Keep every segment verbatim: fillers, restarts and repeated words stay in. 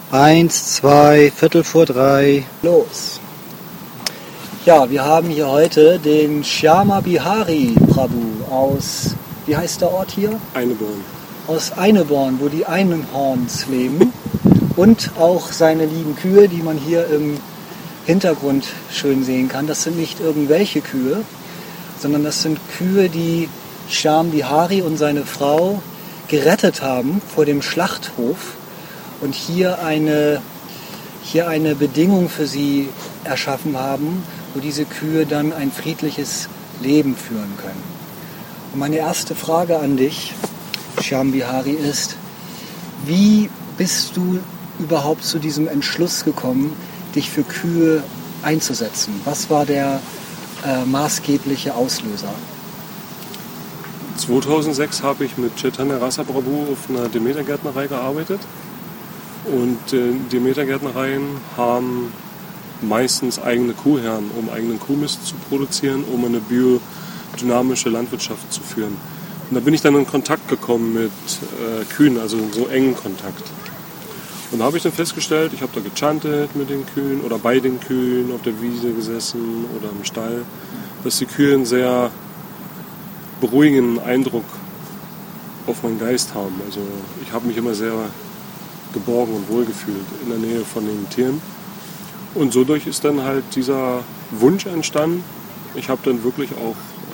Eins, zwei, Viertel vor drei. Los. Ja, wir haben hier heute den Shyama Bihari Prabhu aus, wie heißt der Ort hier? Eineborn. Aus Eineborn, wo die Einhorns leben. Und auch seine lieben Kühe, die man hier im Hintergrund schön sehen kann. Das sind nicht irgendwelche Kühe, sondern das sind Kühe, die Shyama Bihari und seine Frau gerettet haben vor dem Schlachthof und hier eine, hier eine Bedingung für sie erschaffen haben, wo diese Kühe dann ein friedliches Leben führen können. Und meine erste Frage an dich, Shyama Bihari, ist, wie bist du überhaupt zu diesem Entschluss gekommen, dich für Kühe einzusetzen? Was war der äh, maßgebliche Auslöser? zweitausendsechs habe ich mit Chaitanya Rasa Prabhu auf einer Demeter-Gärtnerei gearbeitet. Und äh, Demeter-Gärtnereien haben meistens eigene Kuhherden, um eigenen Kuhmist zu produzieren, um eine biodynamische Landwirtschaft zu führen. Und da bin ich dann in Kontakt gekommen mit äh, Kühen, also so engen Kontakt. Und da habe ich dann festgestellt, ich habe da gechantet mit den Kühen oder bei den Kühen, auf der Wiese gesessen oder im Stall, dass die Kühe einen sehr beruhigenden Eindruck auf meinen Geist haben. Also ich habe mich immer sehr geborgen und wohlgefühlt in der Nähe von den Tieren. Und so durch ist dann halt dieser Wunsch entstanden. Ich habe dann wirklich auch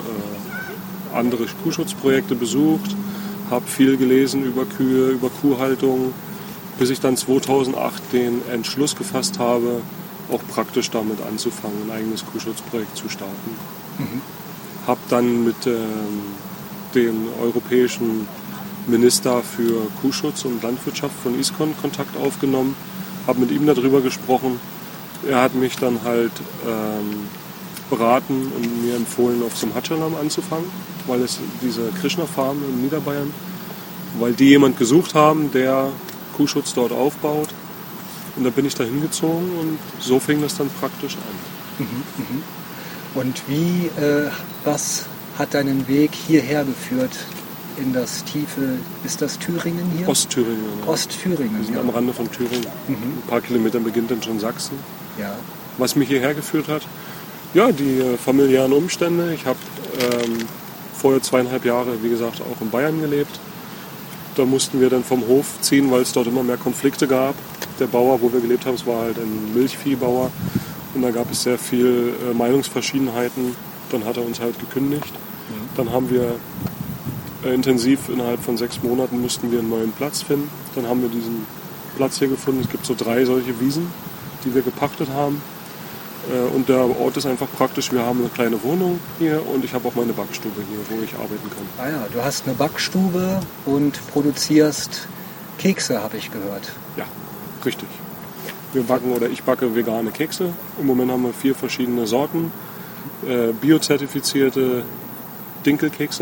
äh, andere Kuhschutzprojekte besucht, habe viel gelesen über Kühe, über Kuhhaltung, bis ich dann zweitausendacht den Entschluss gefasst habe, auch praktisch damit anzufangen, ein eigenes Kuhschutzprojekt zu starten. Mhm. Habe dann mit äh, dem europäischen Minister für Kuhschutz und Landwirtschaft von ISKCON Kontakt aufgenommen, habe mit ihm darüber gesprochen. Er hat mich dann halt ähm, beraten und mir empfohlen, auf Simhachalam anzufangen, weil es diese Krishna Farm in Niederbayern, weil die jemand gesucht haben, der Kuhschutz dort aufbaut. Und da bin ich da hingezogen und so fing das dann praktisch an. Mhm, mhm. Und wie, äh, was hat deinen Weg hierher geführt in das tiefe, ist das Thüringen hier? Ostthüringen. Ja. Ostthüringen, Wir sind ja. am Rande von Thüringen. Mhm. Ein paar Kilometer beginnt dann schon Sachsen. Ja. Was mich hierher geführt hat, ja, die äh, familiären Umstände. Ich habe ähm, vorher zweieinhalb Jahre, wie gesagt, auch in Bayern gelebt. Da mussten wir dann vom Hof ziehen, weil es dort immer mehr Konflikte gab. Der Bauer, wo wir gelebt haben, es war halt ein Milchviehbauer. Und da gab es sehr viel äh, Meinungsverschiedenheiten. Dann hat er uns halt gekündigt. Mhm. Dann haben wir äh, intensiv innerhalb von sechs Monaten mussten wir einen neuen Platz finden. Dann haben wir diesen Platz hier gefunden. Es gibt so drei solche Wiesen, die wir gepachtet haben. Äh, und der Ort ist einfach praktisch. Wir haben eine kleine Wohnung hier und ich habe auch meine Backstube hier, wo ich arbeiten kann. Ah ja, du hast eine Backstube und produzierst Kekse, habe ich gehört. Ja, richtig. Wir backen oder ich backe vegane Kekse. Im Moment haben wir vier verschiedene Sorten. Äh, biozertifizierte Dinkelkekse.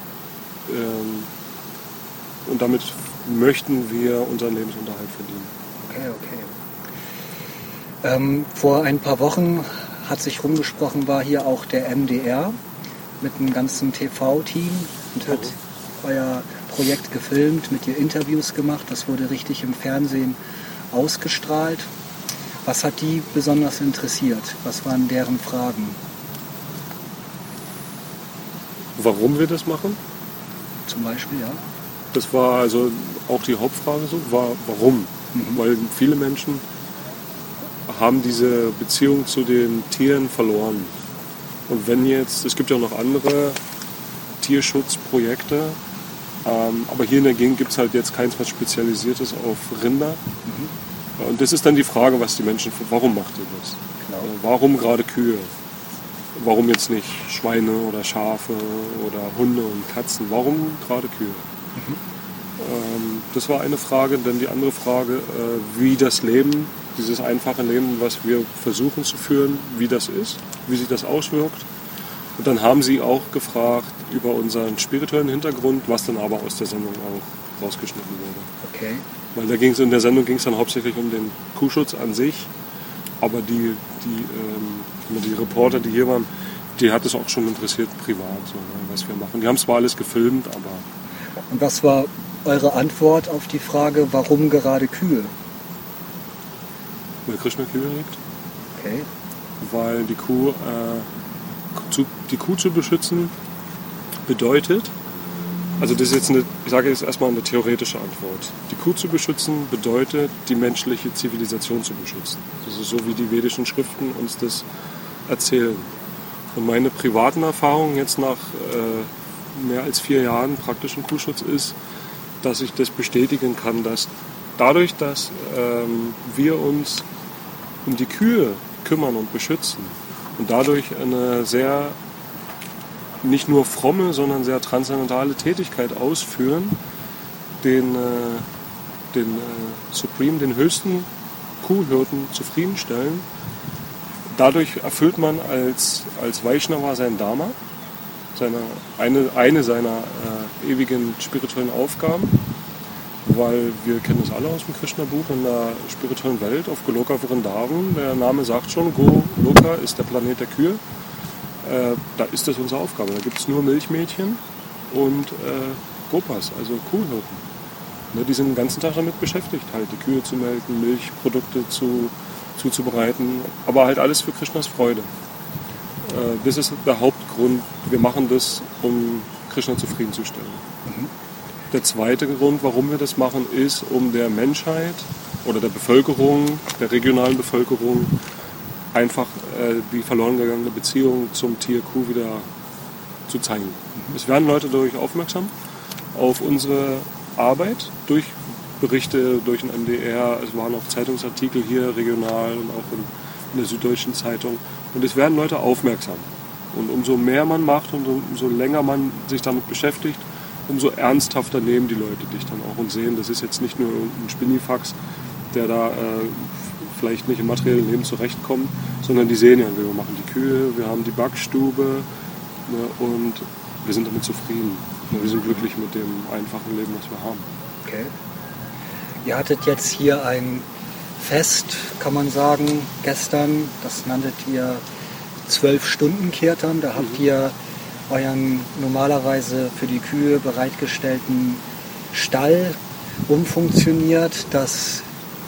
Ähm, und damit möchten wir unseren Lebensunterhalt verdienen. Okay, okay. Ähm, vor ein paar Wochen hat sich rumgesprochen, war hier auch der M D R mit einem ganzen T V-Team und hat oh. euer Projekt gefilmt, mit dir Interviews gemacht. Das wurde richtig im Fernsehen ausgestrahlt. Was hat die besonders interessiert? Was waren deren Fragen? Warum wir das machen? Zum Beispiel, ja. Das war also auch die Hauptfrage so, war warum? Mhm. Weil viele Menschen haben diese Beziehung zu den Tieren verloren. Und wenn jetzt, es gibt ja noch andere Tierschutzprojekte, ähm, aber hier in der Gegend gibt es halt jetzt keins was Spezialisiertes auf Rinder. Mhm. Und das ist dann die Frage, was die Menschen, warum macht ihr das? Genau. Warum gerade Kühe? Warum jetzt nicht Schweine oder Schafe oder Hunde und Katzen? Warum gerade Kühe? Mhm. Ähm, das war eine Frage. Dann die andere Frage, äh, wie das Leben, dieses einfache Leben, was wir versuchen zu führen, wie das ist, wie sich das auswirkt. Und dann haben sie auch gefragt über unseren spirituellen Hintergrund, was dann aber aus der Sendung auch rausgeschnitten wurde. Okay. Weil da ging's, in der Sendung ging es dann hauptsächlich um den Kuhschutz an sich. Aber die, die, ähm, die Reporter, die hier waren, die hat es auch schon interessiert, privat, so, was wir machen. Die haben zwar alles gefilmt, aber... Und was war eure Antwort auf die Frage, warum gerade Kühe? weil Krishna Kühe liebt. Okay. Weil die Kuh, äh, zu, die Kuh zu beschützen bedeutet, also das ist jetzt eine, ich sage jetzt erstmal eine theoretische Antwort. Die Kuh zu beschützen bedeutet, die menschliche Zivilisation zu beschützen. Das ist so, wie die vedischen Schriften uns das erzählen. Und meine privaten Erfahrungen jetzt nach äh, mehr als vier Jahren praktischen Kuhschutz ist, dass ich das bestätigen kann, dass dadurch, dass ähm, wir uns um die Kühe kümmern und beschützen und dadurch eine sehr nicht nur fromme, sondern sehr transzendentale Tätigkeit ausführen, den, äh, den äh, Supreme, den höchsten Kuhhirten zufriedenstellen. Dadurch erfüllt man als, als Vaishnava sein Dharma, seine, eine, eine seiner äh, ewigen spirituellen Aufgaben, weil wir kennen das alle aus dem Krishna-Buch, in der spirituellen Welt auf Goloka Vrindavan, der Name sagt schon, Goloka ist der Planet der Kühe. Äh, da ist das unsere Aufgabe. Da gibt es nur Milchmädchen und äh, Gopas, also Kuhhirten. Ne, die sind den ganzen Tag damit beschäftigt, halt die Kühe zu melken, Milchprodukte zu, zuzubereiten, aber halt alles für Krishnas Freude. Äh, das ist der Hauptgrund. Wir machen das, um Krishna zufriedenzustellen. Mhm. Der zweite Grund, warum wir das machen, ist, um der Menschheit oder der Bevölkerung, der regionalen Bevölkerung, einfach äh, die verloren gegangene Beziehung zum Tier Kuh wieder zu zeigen. Mhm. Es werden Leute dadurch aufmerksam auf unsere Arbeit, durch Berichte, durch den M D R, es waren auch Zeitungsartikel hier regional und auch in, in der Süddeutschen Zeitung. Und es werden Leute aufmerksam. Und umso mehr man macht und umso länger man sich damit beschäftigt, umso ernsthafter nehmen die Leute dich dann auch und sehen, das ist jetzt nicht nur ein Spinnifax, der da äh, vielleicht nicht im materiellen Leben zurechtkommt, sondern die sehen ja, wir machen die Kühe, wir haben die Backstube, ne, und wir sind damit zufrieden. Ne, wir sind glücklich mit dem einfachen Leben, was wir haben. Okay. Ihr hattet jetzt hier ein Fest, kann man sagen, gestern, das nanntet ihr zwölf Stunden Kirtan, da habt mhm. ihr euren normalerweise für die Kühe bereitgestellten Stall umfunktioniert, dass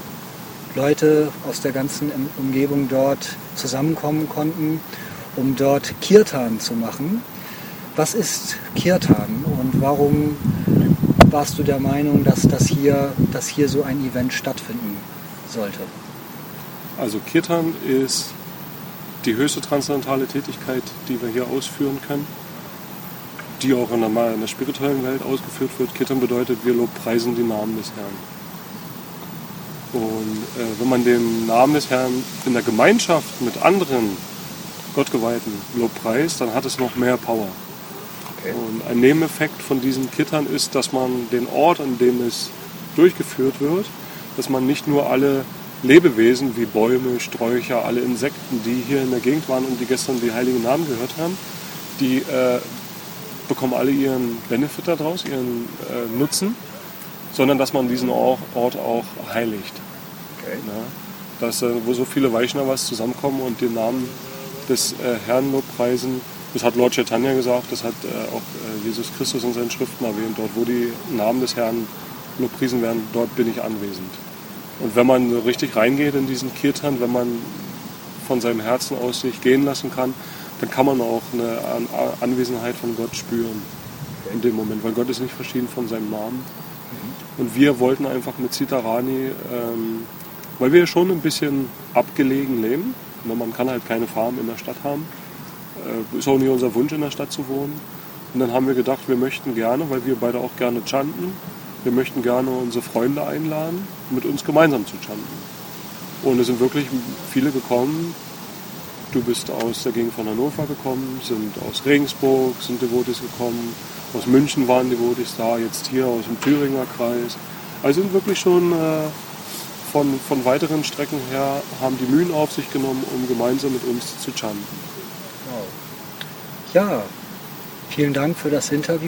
Leute aus der ganzen Umgebung dort zusammenkommen konnten, um dort Kirtan zu machen. Was ist Kirtan und warum warst du der Meinung, dass das hier, dass hier so ein Event stattfinden sollte? Also Kirtan ist die höchste transzendentale Tätigkeit, die wir hier ausführen können, die auch in der, in der spirituellen Welt ausgeführt wird. Kirtan bedeutet, wir lobpreisen den Namen des Herrn. Und äh, wenn man den Namen des Herrn in der Gemeinschaft mit anderen Gottgeweihten lobpreist, dann hat es noch mehr Power. Okay. Und ein Nebeneffekt von diesem Kirtan ist, dass man den Ort, an dem es durchgeführt wird, dass man nicht nur alle Lebewesen wie Bäume, Sträucher, alle Insekten, die hier in der Gegend waren und die gestern die heiligen Namen gehört haben, die äh, bekommen alle ihren Benefit daraus, ihren äh, Nutzen, sondern dass man diesen Ort auch heiligt. Okay. Ja, dass, äh, wo so viele Vaishnavas zusammenkommen und den Namen des äh, Herrn lobpreisen. Das hat Lord Chaitanya gesagt, das hat äh, auch äh, Jesus Christus in seinen Schriften erwähnt. Dort, wo die Namen des Herrn lobpriesen werden, dort bin ich anwesend. Und wenn man so richtig reingeht in diesen Kirtan, wenn man von seinem Herzen aus sich gehen lassen kann, dann kann man auch eine Anwesenheit von Gott spüren in dem Moment, weil Gott ist nicht verschieden von seinem Namen. Und wir wollten einfach mit Sita Rani, ähm, weil wir schon ein bisschen abgelegen leben, man kann halt keine Farm in der Stadt haben, äh, ist auch nicht unser Wunsch, in der Stadt zu wohnen. Und dann haben wir gedacht, wir möchten gerne, weil wir beide auch gerne chanten, wir möchten gerne unsere Freunde einladen, mit uns gemeinsam zu chanten. Und es sind wirklich viele gekommen. Du bist aus der Gegend von Hannover gekommen, sind aus Regensburg, sind Devotis gekommen, aus München waren Devotis da, jetzt hier aus dem Thüringer Kreis. Also sind wirklich schon äh, von, von weiteren Strecken her, haben die Mühen auf sich genommen, um gemeinsam mit uns zu chanten. Wow. Ja, vielen Dank für das Interview.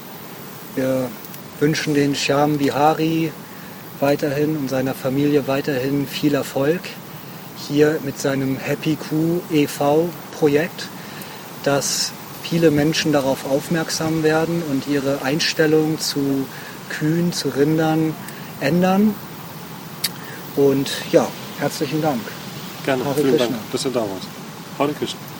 Wir wünschen den Shyam Bihari weiterhin und seiner Familie weiterhin viel Erfolg hier mit seinem Happy Kuh e V Projekt, dass viele Menschen darauf aufmerksam werden und ihre Einstellung zu Kühen, zu Rindern ändern. Und ja, Herzlichen Dank. Gerne, Hare vielen Krishna. Dank, dass ihr da wart. Hare Krishna.